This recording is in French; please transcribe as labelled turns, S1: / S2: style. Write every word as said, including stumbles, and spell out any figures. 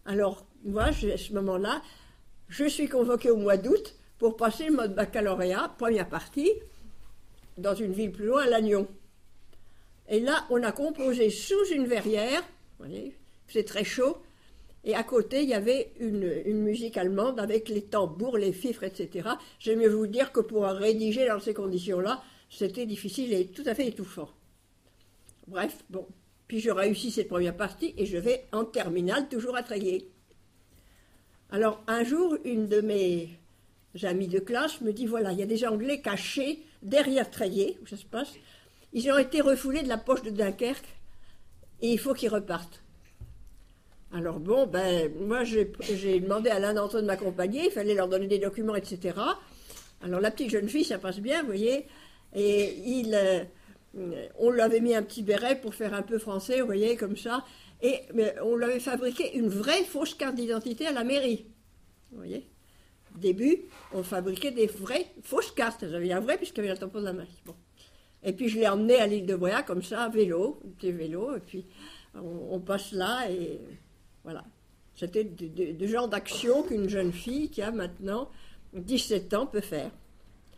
S1: Alors, moi, je- à ce moment-là, je suis convoquée au mois d'août pour passer le mode baccalauréat, première partie, dans une ville plus loin, à Lannion. Et là, on a composé sous une verrière, vous voyez, c'est très chaud, et à côté, il y avait une, une musique allemande avec les tambours, les fifres, et cetera. J'aime mieux vous dire que pour rédiger dans ces conditions-là, c'était difficile et tout à fait étouffant. Bref, bon. Puis je réussis cette première partie et je vais en terminale, toujours à Tréguier. Alors, un jour, une de mes amies de classe me dit, voilà, il y a des Anglais cachés derrière Tréguier, où ça se passe. Ils ont été refoulés de la poche de Dunkerque et il faut qu'ils repartent. Alors bon, ben, moi j'ai j'ai demandé à l'un d'entre eux de m'accompagner, il fallait leur donner des documents, et cetera. Alors la petite jeune fille, ça passe bien, vous voyez, et il, euh, on lui avait mis un petit béret pour faire un peu français, vous voyez, comme ça, et mais on lui avait fabriqué une vraie fausse carte d'identité à la mairie, vous voyez. Au début, on fabriquait des vraies fausses cartes, j'avais un vrai puisqu'il y avait la tampon de la main. Bon. Et puis je l'ai emmené à l'île de Bréa, comme ça, à vélo, un petit vélo, et puis on, on passe là et... Voilà. C'était du genre d'action qu'une jeune fille qui a maintenant dix-sept ans peut faire.